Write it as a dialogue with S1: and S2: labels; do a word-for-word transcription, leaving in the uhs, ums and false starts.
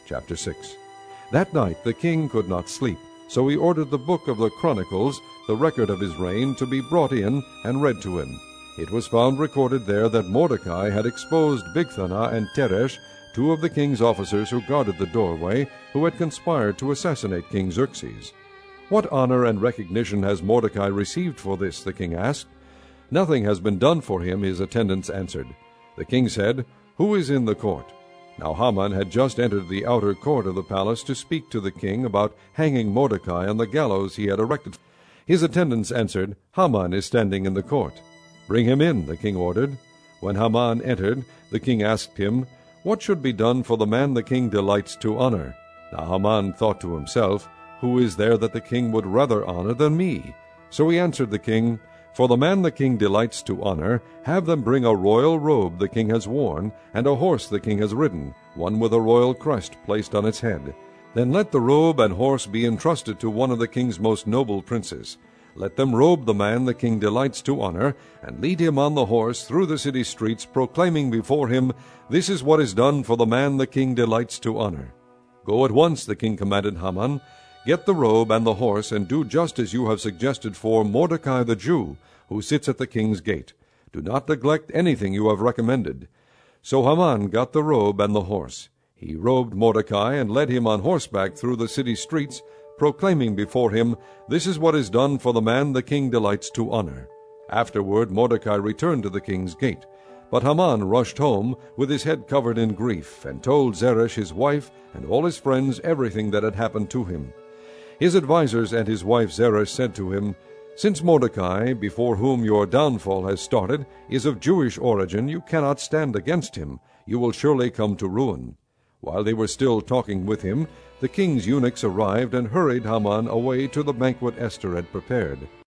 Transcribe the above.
S1: Chapter six. That night the king could not sleep, so he ordered the book of the Chronicles, the record of his reign, to be brought in and read to him. It was found recorded there that Mordecai had exposed Bigthana and Teresh, two of the king's officers who guarded the doorway, who had conspired to assassinate King Xerxes. "What honor and recognition has Mordecai received for this?" the king asked. "Nothing has been done for him," his attendants answered. The king said, "Who is in the court?" Now Haman had just entered the outer court of the palace to speak to the king about hanging Mordecai on the gallows he had erected. His attendants answered, "Haman is standing in the court." "Bring him in," the king ordered. When Haman entered, the king asked him, "What should be done for the man the king delights to honor?" Now Haman thought to himself, "Who is there that the king would rather honor than me?" So he answered the king, "For the man the king delights to honor, have them bring a royal robe the king has worn, and a horse the king has ridden, one with a royal crest placed on its head. Then let the robe and horse be entrusted to one of the king's most noble princes. Let them robe the man the king delights to honor, and lead him on the horse through the city streets, proclaiming before him, 'This is what is done for the man the king delights to honor.'" "Go at once," the king commanded Haman. "Get the robe and the horse, and do just as you have suggested for Mordecai the Jew, who sits at the king's gate. Do not neglect anything you have recommended." So Haman got the robe and the horse. He robed Mordecai and led him on horseback through the city streets, proclaiming before him, "This is what is done for the man the king delights to honor." Afterward Mordecai returned to the king's gate. But Haman rushed home with his head covered in grief, and told Zeresh his wife and all his friends everything that had happened to him. His advisers and his wife Zeresh said to him, "Since Mordecai, before whom your downfall has started, is of Jewish origin, you cannot stand against him. You will surely come to ruin." While they were still talking with him, the king's eunuchs arrived and hurried Haman away to the banquet Esther had prepared.